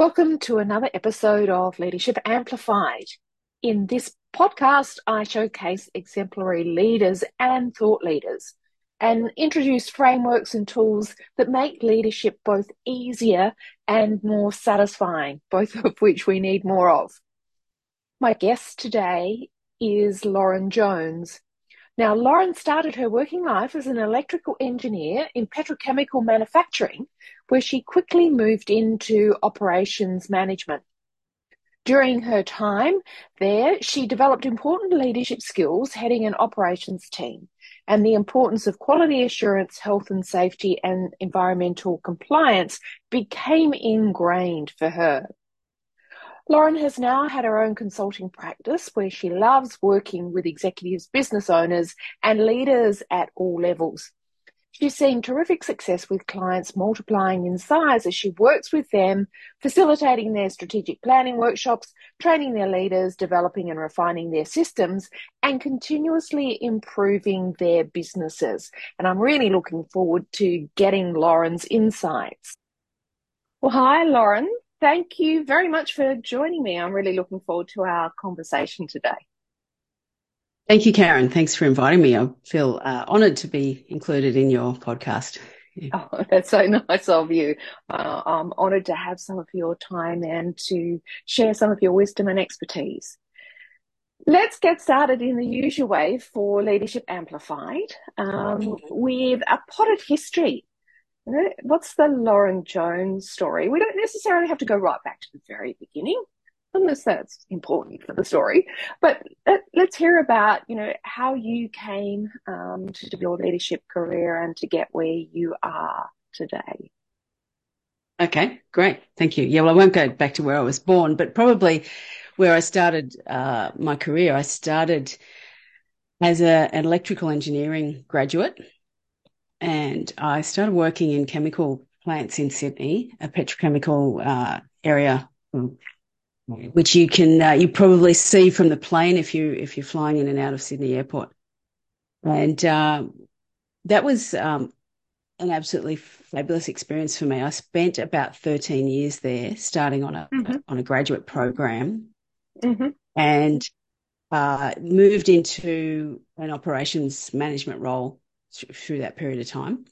Welcome to another episode of Leadership Amplified. In this podcast, I showcase exemplary leaders and thought leaders and introduce frameworks and tools that make leadership both easier and more satisfying, both of which we need more of. My guest today is Lauren Jones. Now, Lauren started her working life as an electrical engineer in petrochemical manufacturing, where she quickly moved into operations management. During her time there, she developed important leadership skills heading an operations team, and the importance of quality assurance, health and safety, and environmental compliance became ingrained for her. Lauren has now had her own consulting practice where she loves working with executives, business owners, and leaders at all levels. She's seen terrific success with clients multiplying in size as she works with them, facilitating their strategic planning workshops, training their leaders, developing and refining their systems, and continuously improving their businesses. And I'm really looking forward to getting Lauren's insights. Well, hi, Lauren. Thank you very much for joining me. I'm really looking forward to our conversation today. Thank you, Karen. Thanks for inviting me. I feel honoured to be included in your podcast. Oh, that's so nice of you. I'm honoured to have some of your time and to share some of your wisdom and expertise. Let's get started in the usual way for Leadership Amplified with a potted history. What's the Lauren Jones story? We don't necessarily have to go right back to the very beginning, unless that's important for the story. But let's hear about, how you came to your leadership career and to get where you are today. Okay, great. Thank you. Yeah, well, I won't go back to where I was born, but probably where I started my career. I started as an electrical engineering graduate, and I started working in chemical plants in Sydney, a petrochemical area, which you probably see from the plane if you're flying in and out of Sydney Airport. And that was an absolutely fabulous experience for me. I spent about 13 years there, starting on a graduate program, and moved into an operations management role through that period of time.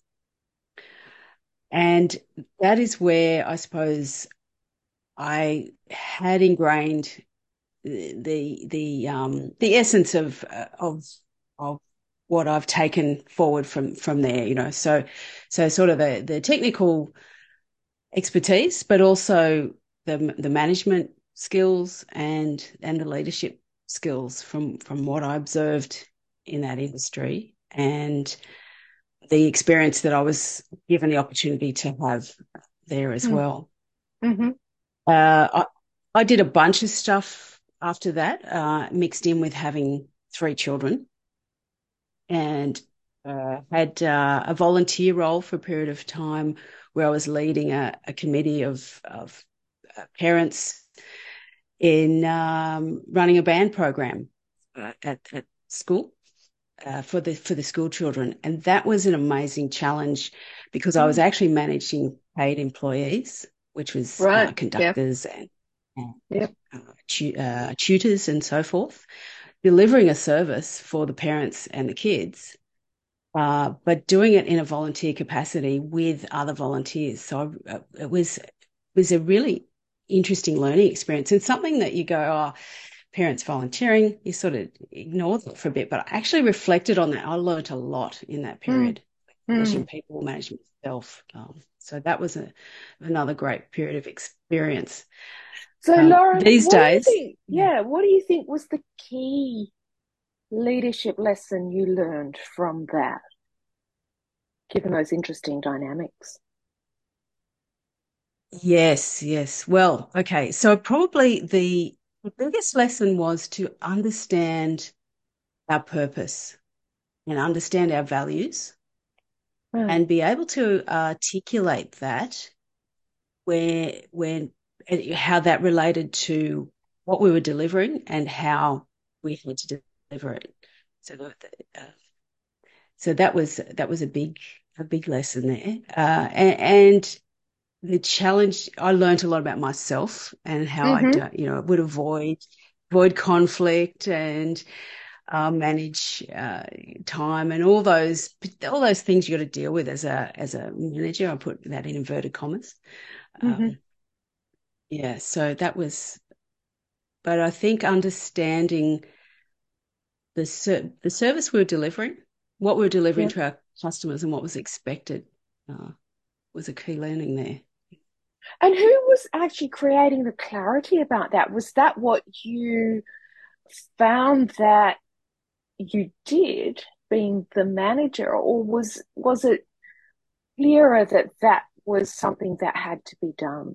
And that is where I suppose I had ingrained the essence of what I've taken forward from there, so sort of the technical expertise, but also the management skills and the leadership skills from what I observed in that industry, and the experience that I was given the opportunity to have there as well. Mm-hmm. I did a bunch of stuff after that, mixed in with having 3 children, and had a volunteer role for a period of time where I was leading a committee of parents in running a band program at school for the school children. And that was an amazing challenge because I was actually managing paid employees, which was conductors and tutors and so forth, delivering a service for the parents and the kids, but doing it in a volunteer capacity with other volunteers. So it was a really interesting learning experience, and something that you go, oh, parents volunteering, you sort of ignore that for a bit. But I actually reflected on that. I learned a lot in that period, managing people, managing myself. So that was another great period of experience. So, Lauren, these days, what do you think was the key leadership lesson you learned from that, given those interesting dynamics? Yes. Well, okay. So probably the biggest lesson was to understand our purpose and understand our values and be able to articulate that how that related to what we were delivering and how we had to deliver it. So that was a big lesson there, and the challenge, I learned a lot about myself and how I, Mm-hmm. would avoid conflict and manage time and all those things you got to deal with as a manager. I put that in inverted commas. Mm-hmm. Um, yeah, so that was, but I think understanding the service we were delivering, what we were delivering Yeah. to our customers, and what was expected was a key learning there. And who was actually creating the clarity about that? Was that what you found that you did, being the manager, or was it clearer that that was something that had to be done?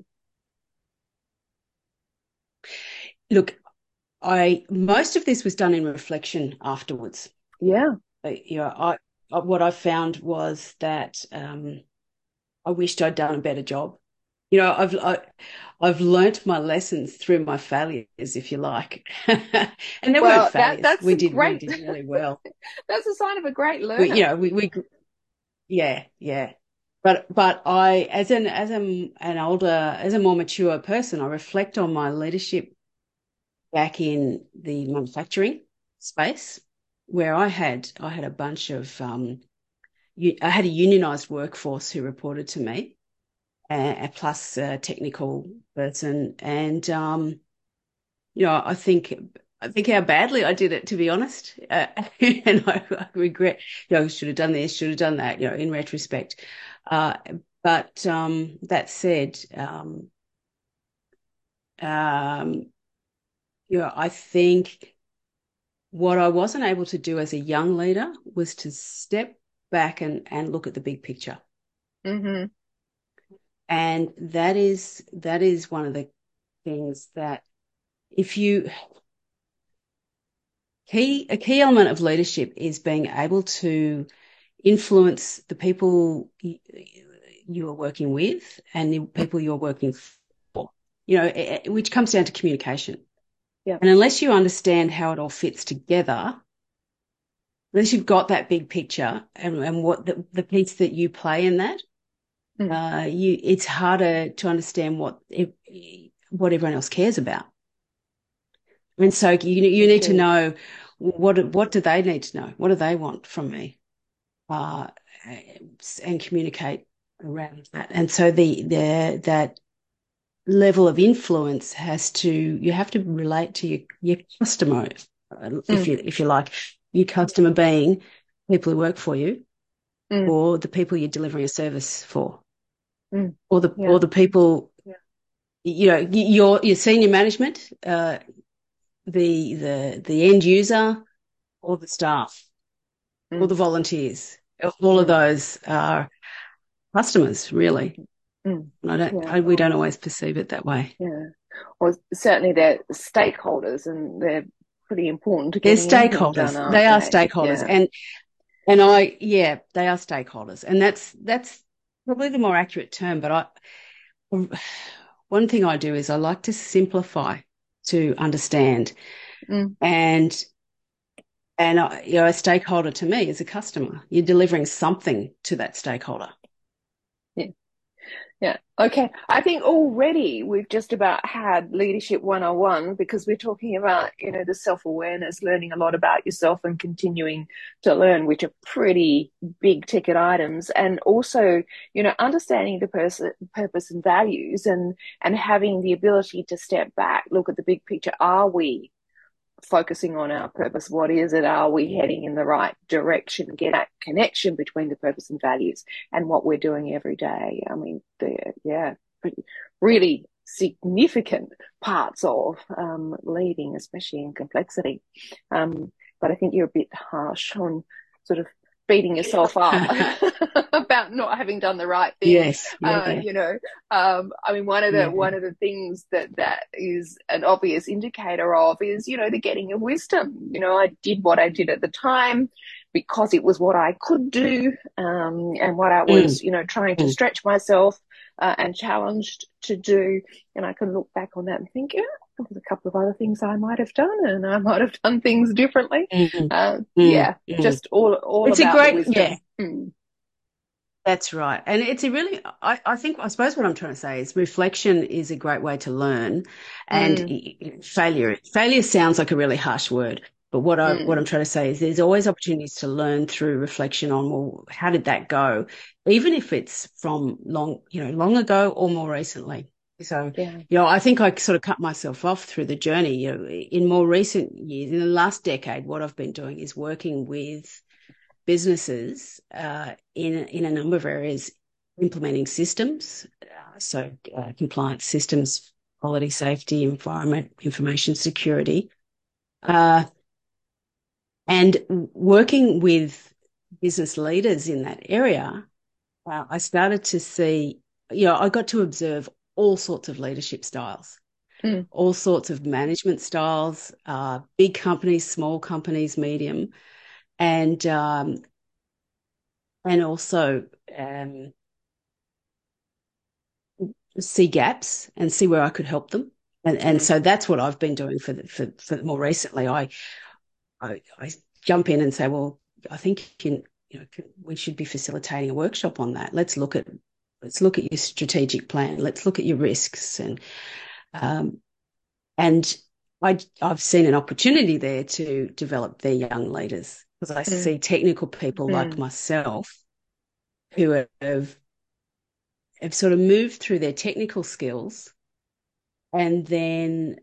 Look, I most of this was done in reflection afterwards. Yeah. What I found was that I wished I'd done a better job. You know, I've learnt my lessons through my failures, if you like, and they weren't Well, failures. that's We a did we great. did really well. That's a sign of a great We, you learner. know, we yeah, yeah. But I, as an older, as a more mature person, I reflect on my leadership back in the manufacturing space, where I had a bunch of I had a unionized workforce who reported to me, plus a technical person, and I think how badly I did it, to be honest, and I regret. Should have done this, should have done that. In retrospect, uh, but that said, um, I think what I wasn't able to do as a young leader was to step back and look at the big picture. Mm-hmm. And that is one of the things that if you a key element of leadership is being able to influence the people you are working with and the people you're working for, which comes down to communication. Yeah. And unless you understand how it all fits together, unless you've got that big picture and what the piece that you play in that, Mm. it's harder to understand what everyone else cares about. And so you need to Indeed. know what do they need to know? What do they want from me? Uh, and communicate around that. And so that level of influence you have to relate to your customer, if Mm. you like, your customer being people who work for you Mm. or the people you're delivering a service for, Mm. or the Yeah. or the people, your senior management, the end user, or the staff, or the Mm. volunteers. All of Mm. those are customers, really. Mm. And Yeah. we don't always perceive it that way. Yeah. Or certainly they're stakeholders, and they're pretty important to They're getting anything done, stakeholders. They aren't are they? stakeholders. Yeah. And they are stakeholders. And that's probably the more accurate term. But one thing I do is I like to simplify to understand. Mm. And a stakeholder to me is a customer. You're delivering something to that stakeholder. Yeah. Yeah. Okay. I think already we've just about had leadership 101, because we're talking about, the self-awareness, learning a lot about yourself and continuing to learn, which are pretty big ticket items. And also, understanding the purpose and values, and having the ability to step back, look at the big picture. Are we focusing on our purpose? What is it? Are we heading in the right direction? Get that connection between the purpose and values and what we're doing every day. I mean, really significant parts of leading, especially in complexity. But I think you're a bit harsh on sort of beating yourself up about not having done the right thing. Yes, yeah. I mean, one of the Yeah. one of the things that is an obvious indicator of is, the getting of wisdom. I did what I did at the time because it was what I could do, and what I Mm, was, trying to mm. stretch myself and challenged to do. And I can look back on that and think, yeah, there's a couple of other things I might have done, and I might have done things differently. Mm, mm, Yeah, mm. just all It's a about the great, yeah, wisdom. Mm. That's right. And it's a really, I think, I suppose what I'm trying to say is reflection is a great way to learn. And Mm, failure sounds like a really harsh word. But what I'm mm, trying to say is there's always opportunities to learn through reflection on, well, how did that go? Even if it's from long ago or more recently. So, yeah. I think I sort of cut myself off through the journey. In more recent years, in the last decade, what I've been doing is working with businesses in a number of areas, implementing systems, compliance systems, quality, safety, environment, information security, uh, and working with business leaders in that area. I started to see, I got to observe all sorts of leadership styles, Mm, all sorts of management styles, big companies, small companies, medium, and um, and also see gaps and see where I could help them. And mm, so that's what I've been doing for more recently. I jump in and say, well, I think we should be facilitating a workshop on that. Let's look at your strategic plan. Let's look at your risks um, and I've seen an opportunity there to develop their young leaders because I mm, see technical people like mm. myself who have sort of moved through their technical skills and then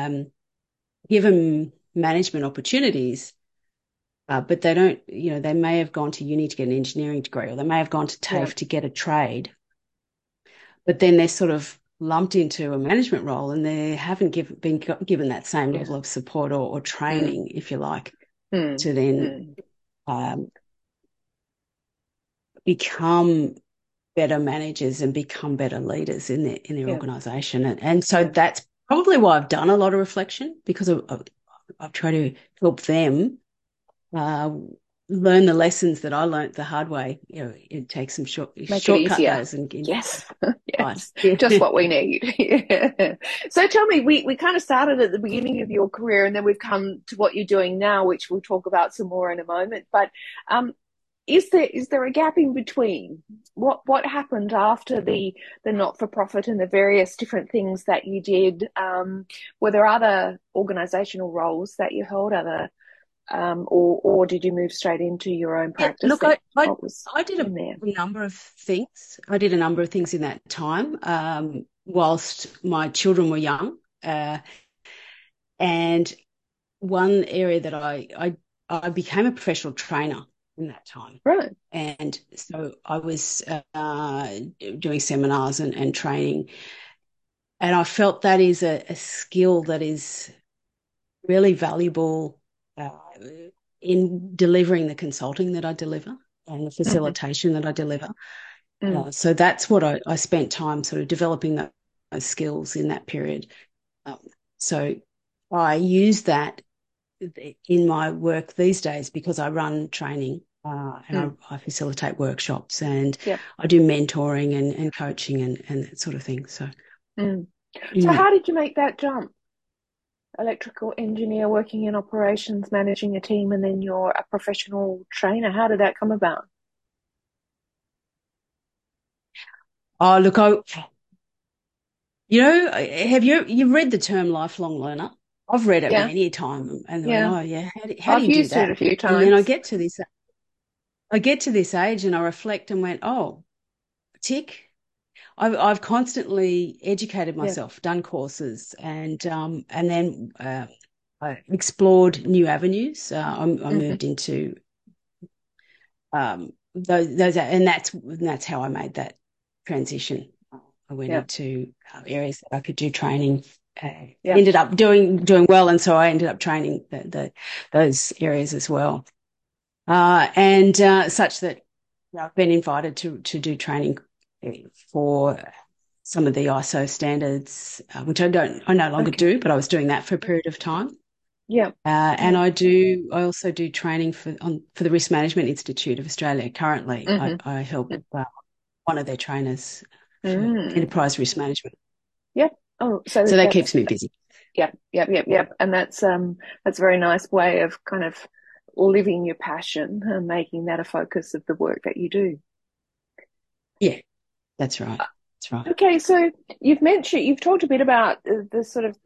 given management opportunities, but they don't, they may have gone to uni to get an engineering degree, or they may have gone to Yeah, TAFE to get a trade, but then they're sort of lumped into a management role and they haven't been given that same yeah. level of support or Mm, training, if you like, mm, to then mm. um, become better managers and become better leaders in their Yeah, organisation. And so yeah. that's probably why I've done a lot of reflection because I've tried to help them uh, learn the lessons that I learned the hard way. It takes some Make it shortcut easier. those and Yes, right. yes, just what we need. Yeah. So tell me, we kind of started at the beginning of your career, and then we've come to what you're doing now, which we'll talk about some more in a moment. But um, is there a gap in between? What happened after the not for profit and the various different things that you did? Were there other organisational roles that you held, or did you move straight into your own Yeah, practice look, then? I What was I did a in there? number of things. I did a number of things in that time, whilst my children were young. And one area that I became a professional trainer in that time. Right. And so I was doing seminars and training. And I felt that is a skill that is really valuable uh, in delivering the consulting that I deliver and the Mm, facilitation that I deliver. mm, So that's what I spent time sort of developing those skills in that period. Um, so I use that in my work these days because I run training and mm. I facilitate workshops and Yep. I do mentoring and coaching and that sort of thing. So, Mm. So mm. how did you make that jump? Electrical engineer working in operations, managing a team, and then you're a professional trainer. How did that come about? Oh, look, have you read the term lifelong learner? I've read it Yeah, many a time and went, yeah. oh yeah, how do I've you do used it that? a few And then I times. get to this age and I reflect and went, oh, tick. I've constantly educated Yeah. myself, done courses, and then I explored new avenues. I Hmm. moved into those, and that's how I made that transition. I went Yeah. into areas that I could do training. Yeah. Ended up doing well, and so I ended up training those areas as well. And such that I've been invited to do training for some of the ISO standards, which I no longer Okay. do, but I was doing that for a period of time. Yeah. And Yeah. I also do training for the Risk Management Institute of Australia. Currently, I, Hmm. I help one of their trainers for Mm. enterprise risk management. Yep. Oh, so So that that's keeps me busy. yep, yep, yep, yep. And that's a very nice way of kind of living your passion and making that a focus of the work that you do. Yeah, that's right. That's right. Okay, so you've talked a bit about the sort of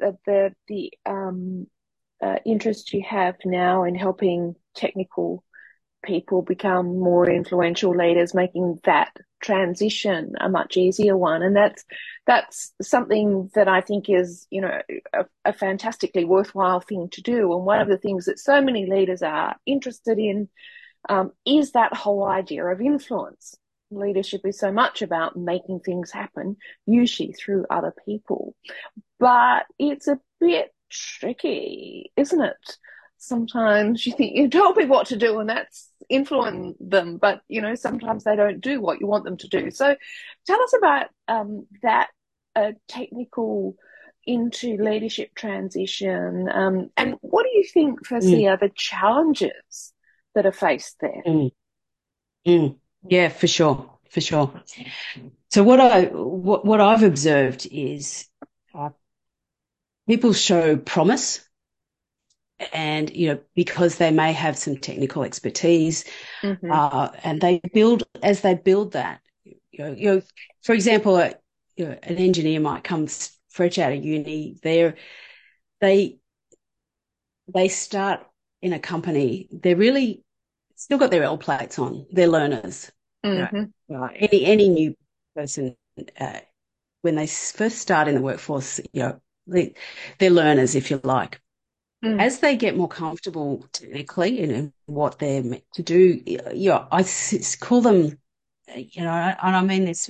interest you have now in helping technical people become more influential leaders, making that transition a much easier one. And that's something that I think is, a fantastically worthwhile thing to do. And one of the things that so many leaders are interested in is that whole idea of influence. Leadership is so much about making things happen, usually through other people. But it's a bit tricky, isn't it? Sometimes you think you tell people what to do and that's influence them, but sometimes they don't do what you want them to do. So tell us about that technical into leadership transition. And what do you think, Mm, firstly, are the challenges that are faced there? mm, mm. Yeah, for sure, for sure. So what I've observed is uh, people show promise, and because they may have some technical expertise, Mm-hmm. and as they build that. For example, an engineer might come fresh out of uni. They they start in a company. They're really still got their L plates on. They're learners. Mm-hmm. Any new person, uh, when they first start in the workforce, they're learners, if you like. Mm. As they get more comfortable technically in what they're meant to do, I call them, and I mean this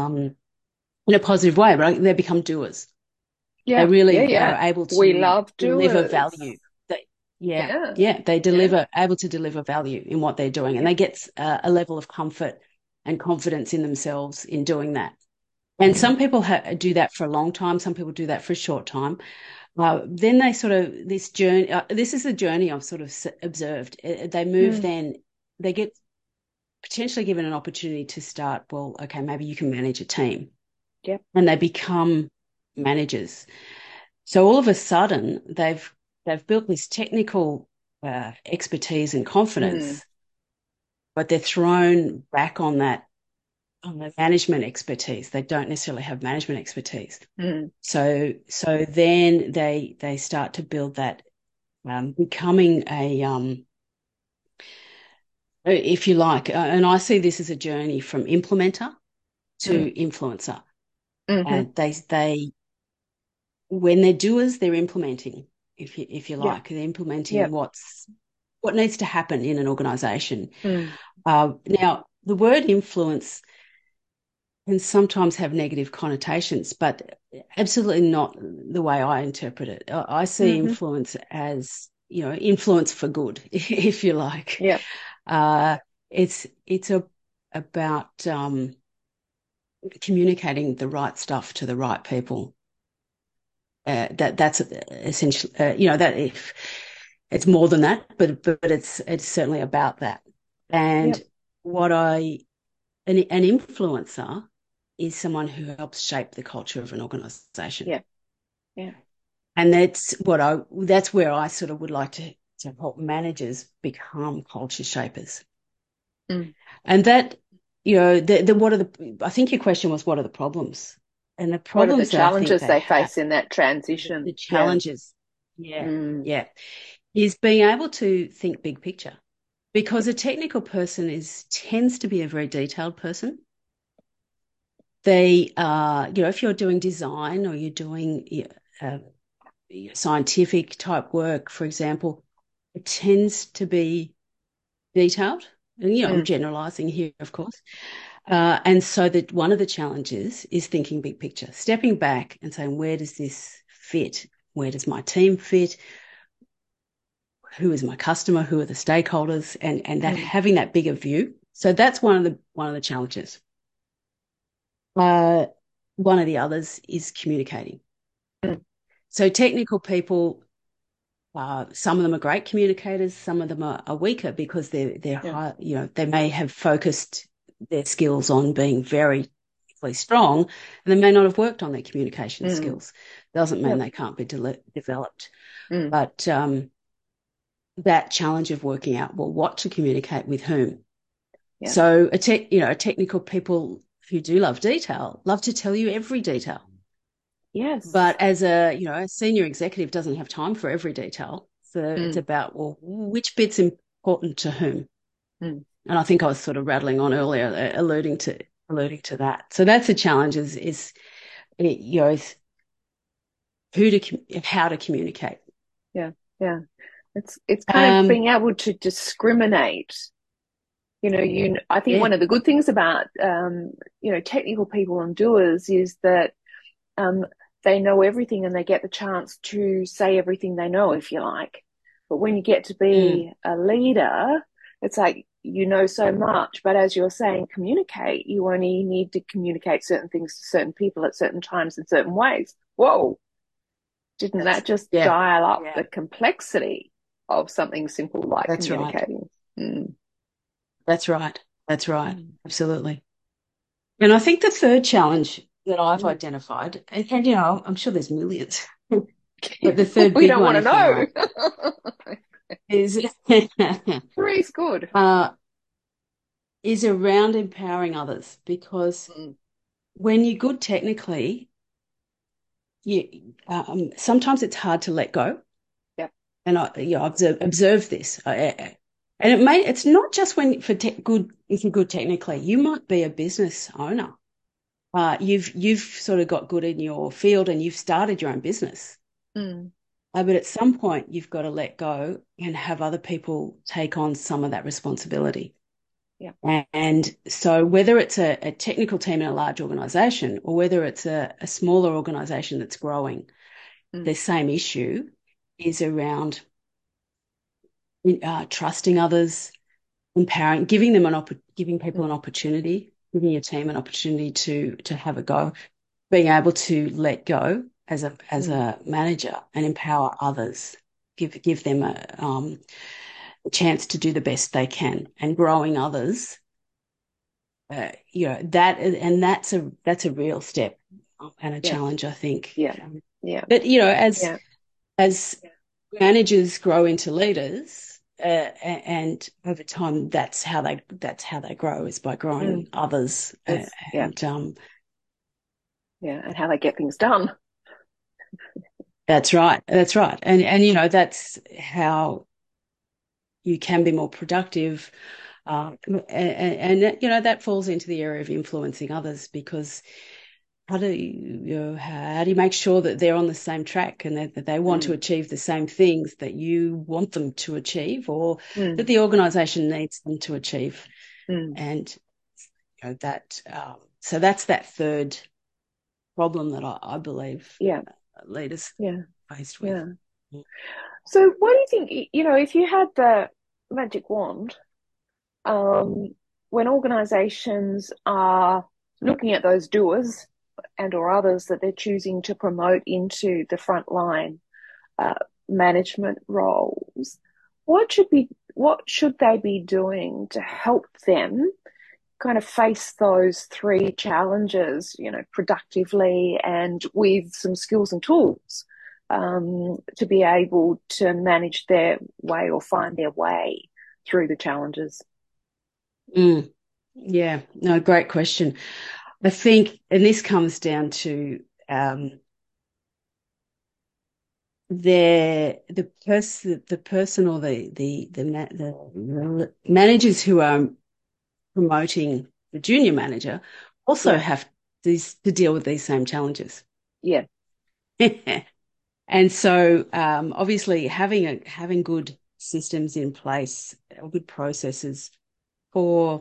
in a positive way, but they become doers. They Yeah, yeah, really are yeah. able We to love deliver doers. value. Yeah, Yeah, yeah, they yeah. able to deliver value in what they're doing, and Yeah. they get a level of comfort and confidence in themselves in doing that. And Mm. some people do that for a long time. Some people do that for a short time. Then they sort of this journey. This is the journey I've sort of observed. They move, Mm. then they get potentially given an opportunity to start. Well, okay, maybe you can manage a team, Yep. and they become managers. So all of a sudden, they've built this technical expertise and Mm. confidence, but they're thrown back on the management expertise. They don't necessarily have management expertise. Mm. So then they start to build that, becoming if you like, and I see this as a journey from implementer Mm. to influencer. Mm-hmm. And they when they're doers, they're implementing, if you Yep. like, they're implementing Yep. what needs to happen in an organization. Mm. Now, the word influence can sometimes have negative connotations, but absolutely not the way I interpret it. I see Mm-hmm. influence as, influence for good, if you like. Yep. Uh, it's about communicating the right stuff to the right people. That's essentially, that if it's more than that, but it's certainly about that. And Yep. what an influencer is someone who helps shape the culture of an organization. Yep. Yeah. And that's where I sort of would like to help managers become culture shapers. Mm. And that, what are I think your question was, what are the problems? And the What are the problems that I think challenges they they have, face in that the transition? Yeah. challenges, yeah, Mm. yeah, is being able to think big picture. Because a technical person tends to be a very detailed person. They if you're doing design or you're doing uh, scientific type work, for example, it tends to be detailed. And I'm Mm. generalizing here, of course. And so that one of the challenges is thinking big picture, stepping back and saying, where does this fit? Where does my team fit? Who is my customer? Who are the stakeholders? And that Mm. having that bigger view. So that's one of the challenges. Uh, One of the others is communicating. Mm. So technical people, some of them are great communicators, some of them are weaker because they're Yeah. high, they may have focused their skills on being very strong, and they may not have worked on their communication Mm. skills. Doesn't mean Yep. they can't be developed, Mm. but that challenge of working out, well, what to communicate with whom. Yeah. So a technical people who do love detail love to tell you every detail. Yes. But as a senior executive doesn't have time for every detail. So it's Mm, about, well, which bit's important to whom? mm. And I think I was sort of rattling on earlier, alluding to that. So that's a challenge is how to communicate. Yeah, yeah. It's kind of Um, being able to discriminate. I think yeah, one of the good things about technical people and doers is that um, they know everything and they get the chance to say everything they know, if you like. But when you get to mm, be a leader, it's like you know so much, but as you're saying, communicate. You only need to communicate certain things to certain people at certain times in certain ways. Whoa, didn't that just yeah, dial up the complexity of something simple like that's right. communicating? Mm. That's right. That's right. Mm. Absolutely. And I think the third challenge that I've Mm. identified, and I'm sure there's millions, but the third We big don't one, want to if you know. like, is Three's good. uh, is around empowering others. Because Mm. when you're good technically, sometimes it's hard to let go. Yep. And I've observed this. And it's not just when if you're good technically, you might be a business owner. You've sort of got good in your field and you've started your own business. Mm. But at some point, you've got to let go and have other people take on some of that responsibility. Yep. And so, whether it's a technical team in a large organization or whether it's a smaller organization that's growing, Mm. the same issue is around trusting others, empowering, giving people an Mm. opportunity, giving your team an opportunity to have a go, being able to let go as Mm. a manager and empower others, give them a chance to do the best they can, and growing others. That's a real step and a Yeah. challenge, I think. Yeah. Yeah. But Yeah. as managers grow into leaders, and over time, that's how they grow, is by Mm. growing others, Yeah. and Yeah. And how they get things done. that's right, and that's how you can be more productive, and that falls into the area of influencing others, because how do you make sure that they're on the same track and that they want to Mm. achieve the same things that you want them to achieve, or that Mm. the organization needs them to achieve? Mm. And that so that's that third problem that I believe Yeah. leaders Yeah. are faced with. Yeah. So what do you think, if you had the magic wand, um, when organizations are looking at those doers and or others that they're choosing to promote into the frontline uh, management roles, what should they be doing to help them kind of face those three challenges, productively and with some skills and tools to be able to manage their way or find their way through the challenges? Mm, yeah, no, great question. I think, and this comes down to the person or the managers who are promoting the junior manager also Yeah, have to deal with these same challenges. yeah, And so, obviously, having good systems in place, or good processes for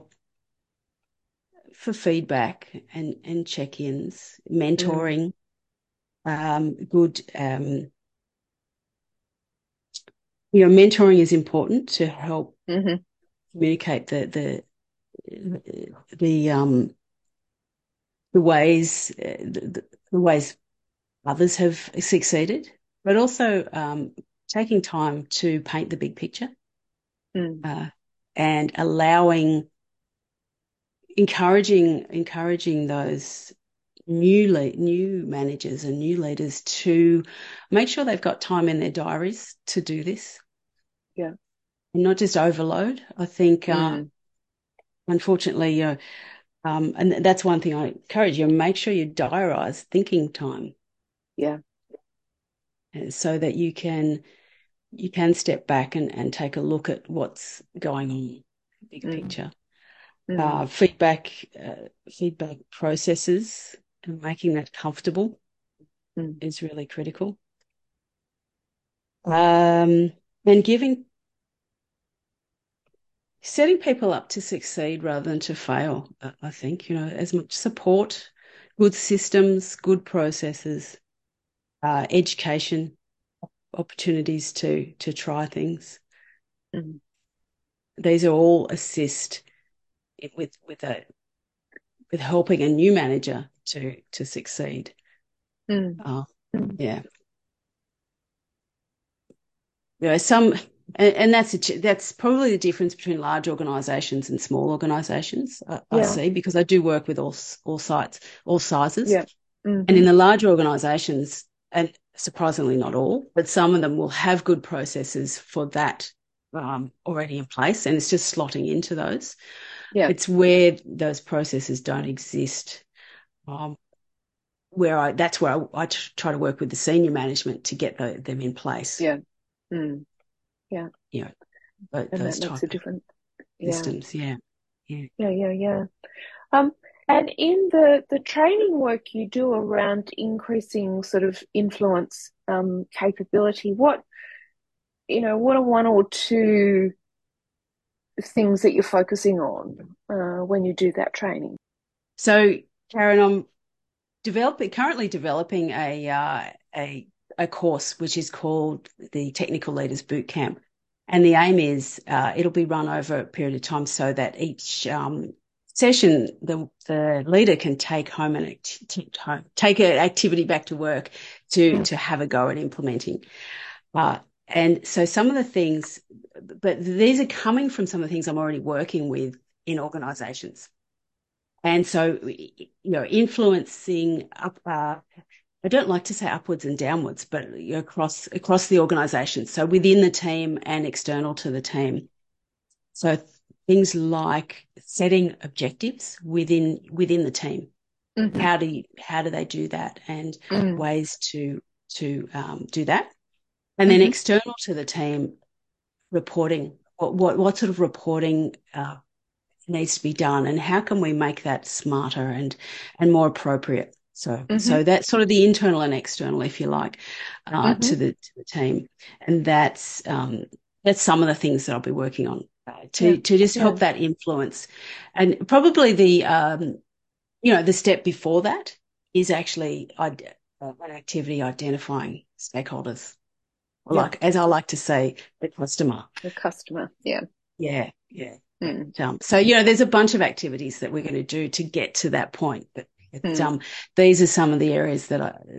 feedback and check-ins, mm, mentoring, good, mentoring is important to help hmm, communicate the ways others have succeeded, but also taking time to paint the big picture, mm, uh, and encouraging those new managers and new leaders to make sure they've got time in their diaries to do this, yeah, and not just overload. I think, mm, unfortunately, And that's one thing I encourage you, make sure you diarise thinking time. Yeah. So that you can step back and take a look at what's going on, bigger Mm. picture. Mm. Feedback processes and making that comfortable Mm. is really critical. And setting people up to succeed rather than to fail, I think, as much support, good systems, good processes, education, opportunities to try things. Mm. These are all assist with helping a new manager to succeed. Mm. Uh, Mm. yeah. Some, and that's probably the difference between large organisations and small organisations. I Yeah. see, because I do work with all sites, all sizes, Yeah. and in Mm-hmm. the larger organisations, and surprisingly not all, but some of them will have good processes for that already in place, and it's just slotting into those. Yeah. It's where those processes don't exist. Um, that's where I try to work with the senior management to get them in place. Yeah. Mm. Yeah. You know, And that those makes type a of difference. Yeah. systems. Yeah, yeah. Yeah. Yeah. Yeah. Um, and in the training work you do around increasing sort of influence capability, what are one or two things that you're focusing on when you do that training? So, Karen, I'm currently developing a course which is called the Technical Leaders Boot Camp, and the aim is it'll be run over a period of time so that each session the leader can take home take an activity back to work Mm. to have a go at implementing. And so some of the things, but these are coming from some of the things I'm already working with in organisations. And so, influencing up, I don't like to say upwards and downwards, but across the organisation. So within the team and external to the team. So things like setting objectives within the team. Mm-hmm. How do they do that, and Mm. ways to do that. And then Mm-hmm. external to the team, reporting. What sort of reporting needs to be done, and how can we make that smarter and more appropriate? Mm-hmm. So that's sort of the internal and external, if you like, Mm-hmm. to the team, and that's some of the things that I'll be working on Yeah. to just Yeah. help that influence, and probably the step before that is actually an activity identifying stakeholders, or Yeah. like as I like to say, the customer. The customer. Yeah. Yeah, yeah. Mm. So, there's a bunch of activities that we're going to do to get to that point. But Mm. these are some of the areas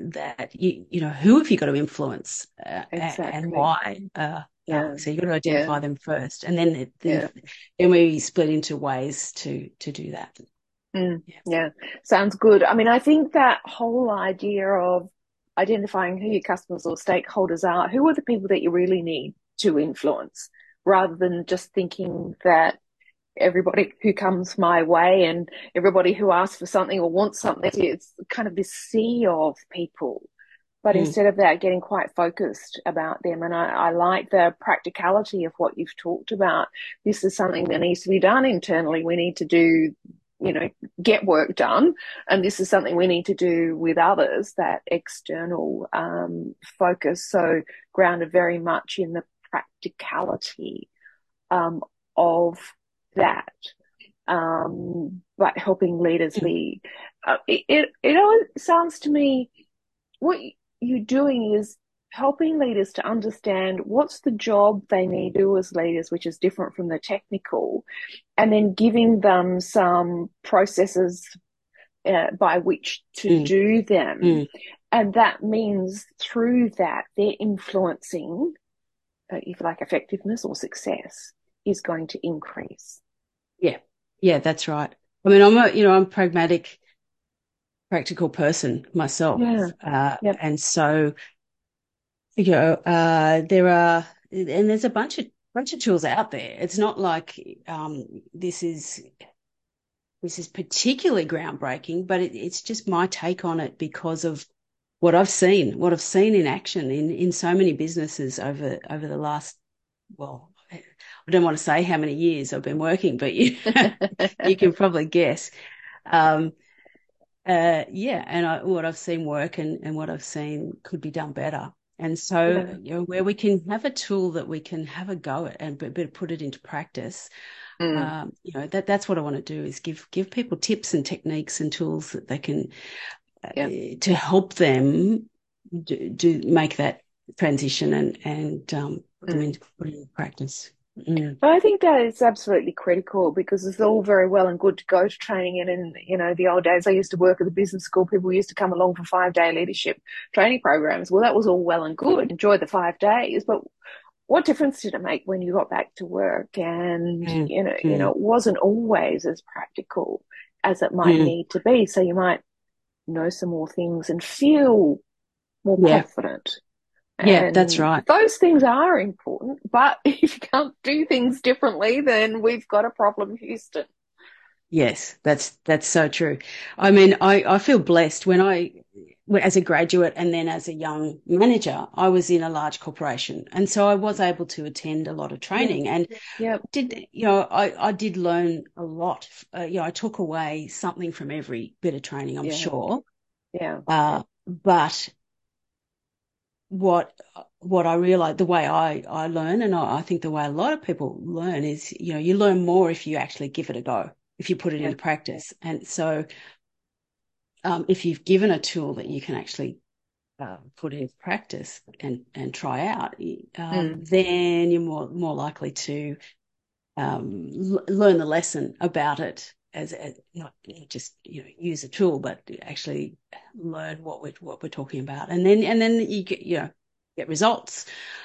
who have you got to influence and Exactly. why? Yeah. So you've got to Yeah. identify them first, and then Yeah. we split into ways to do that. Mm. Yeah. Yeah. Sounds good. I mean, I think that whole idea of identifying who your customers or stakeholders are, who are the people that you really need to influence, rather than just thinking that everybody who comes my way and everybody who asks for something or wants something, it's kind of this sea of people. But Mm, instead of that, getting quite focused about them. And I like the practicality of what you've talked about. This is something that needs to be done internally. We need to do, get work done. And this is something we need to do with others, that external focus. So grounded very much in the practicality of that, but helping leaders mm, lead. It always sounds to me what you're doing is helping leaders to understand what's the job they need to do as leaders, which is different from the technical, and then giving them some processes by which to mm, do them. mm. And that means through that, they're influencing, if you like, effectiveness or success is going to increase. Yeah, yeah, that's right. I mean, I'm a pragmatic, practical person myself, Yeah. Yep. and so there's a bunch of tools out there. It's not like this is this is particularly groundbreaking, but it's just my take on it because of what I've seen in action in so many businesses over the last, well, I don't want to say how many years I've been working, but you can probably guess. Yeah, and what I've seen work and what I've seen could be done better. And so, where we can have a tool that we can have a go at and but put it into practice, that's what I want to do is give people tips and techniques and tools that they can to help them do make that transition and put them into practice. I think that is absolutely critical because it's all very well and good to go to training. And in the old days, I used to work at the business school. People used to come along for 5-day leadership training programs. Well, that was all well and good. Enjoy the 5 days, but what difference did it make when you got back to work? And it wasn't always as practical as it might need to be. So you might know some more things and feel more confident. Yeah, that's right. Those things are important, but if you can't do things differently, then we've got a problem, Houston. Yes, that's so true. I mean, I feel blessed as a graduate and then as a young manager, I was in a large corporation. And so I was able to attend a lot of training and I did learn a lot. I took away something from every bit of training, I'm sure. Yeah. But what I realized, the way I learn, and I think the way a lot of people learn is, you learn more if you actually give it a go, if you put it into practice. And so if you've given a tool that you can actually put into practice and try out, then you're more likely to learn the lesson about it as not just use a tool, but actually learn what we're talking about, and then you get results.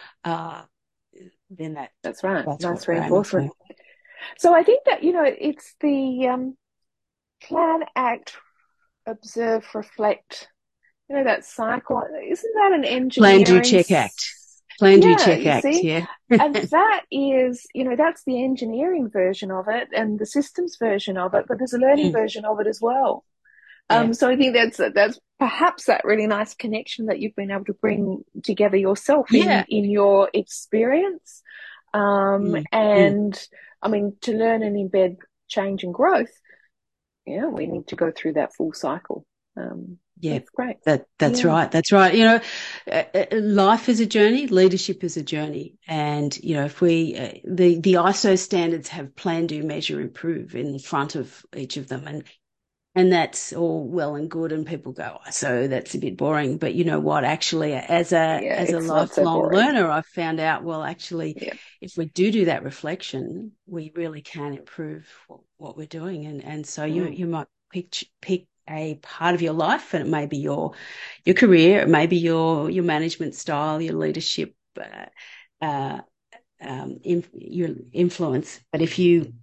Then that's right. That's reinforcement. So I think that it's the plan, act, observe, reflect. That cycle. Isn't that an engineering? Plan, do, check, act. Plan, do, check, act. Yeah. And that is, that's the engineering version of it and the systems version of it, but there's a learning version of it as well. So I think that's perhaps that really nice connection that you've been able to bring together yourself in your experience. And I mean, to learn and embed change and growth, we need to go through that full cycle. That's great. That's right. That's right. Life is a journey, leadership is a journey. And, if we, the ISO standards have plan, do, measure, improve in the front of each of them. And that's all well and good. And people go, so that's a bit boring. But you know what, actually, as a lifelong learner, I've found out, well, actually, if we do that reflection, we really can improve what we're doing. And so you might pick a part of your life, and it may be your career, it may be your management style, your leadership, your influence. But if you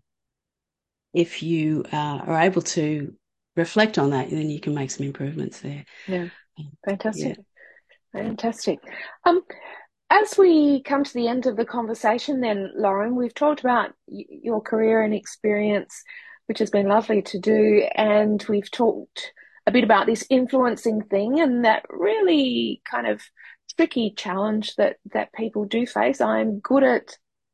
are able to reflect on that, then you can make some improvements there. Yeah, fantastic. Fantastic. As we come to the end of the conversation then, Lauren, we've talked about your career and experience, which has been lovely to do, and we've talked a bit about this influencing thing and that really kind of tricky challenge that people do face. I'm good at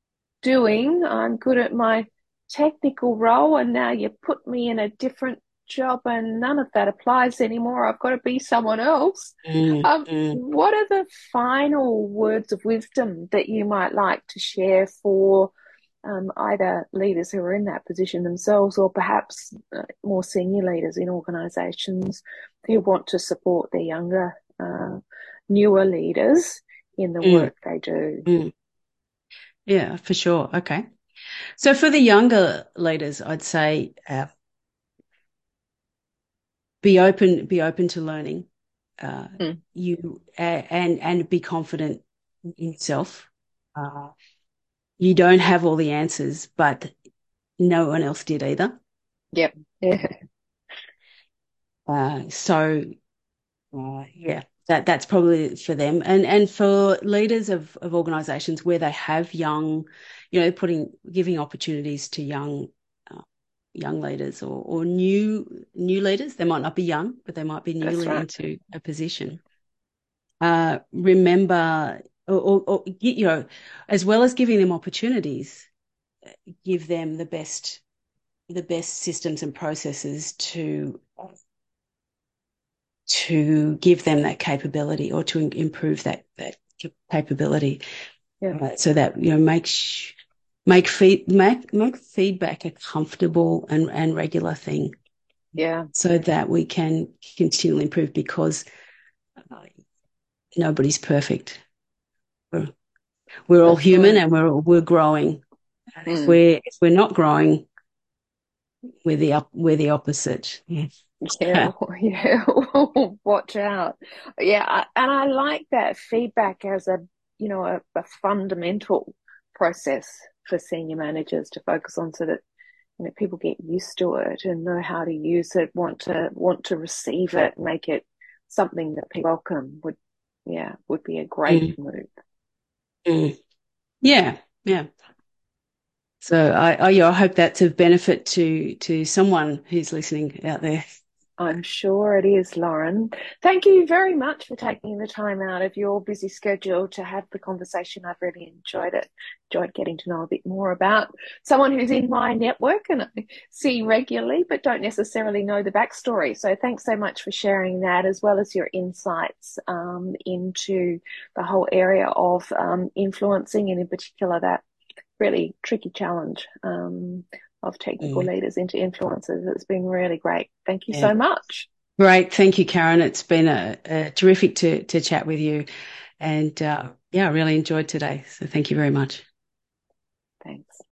my technical role, and now you put me in a different job and none of that applies anymore. I've got to be someone else. What are the final words of wisdom that you might like to share for either leaders who are in that position themselves, or perhaps more senior leaders in organisations who want to support their younger, newer leaders in the work they do? Yeah, for sure. Okay. So for the younger leaders, I'd say be open to learning. You and be confident in yourself. You don't have all the answers, but no one else did either. Yep. Yeah. That's probably for them, and for leaders of organisations where they have young, giving opportunities to young young leaders or new leaders. They might not be young, but they might be That's newly right. into a position. Remember, as well as giving them opportunities, give them the best systems and processes to give them that capability or to improve that capability, Yeah. so that make feedback a comfortable and regular thing, Yeah. so that we can continually improve, because uh, nobody's perfect. We're, we're all That's human, right. and we're growing. And Mm. if we're not growing, we're the opposite. Yeah. Yeah, yeah. Watch out. Yeah, and I like that feedback as a fundamental process for senior managers to focus on, so that people get used to it and know how to use it, want to receive it, make it something that people welcome. Would be a great Mm, move. mm. Yeah, yeah. So I hope that's of benefit to someone who's listening out there. I'm sure it is, Lauren. Thank you very much for taking the time out of your busy schedule to have the conversation. I've really enjoyed it. Enjoyed getting to know a bit more about someone who's in my network and I see regularly, but don't necessarily know the backstory. So thanks so much for sharing that, as well as your insights into the whole area of influencing, and in particular that really tricky challenge of technical Mm, leaders into influencers. It's been really great. Thank you yeah. so much. Great. Thank you, Karen. It's been a terrific to chat with you. And yeah, I really enjoyed today. So thank you very much. Thanks.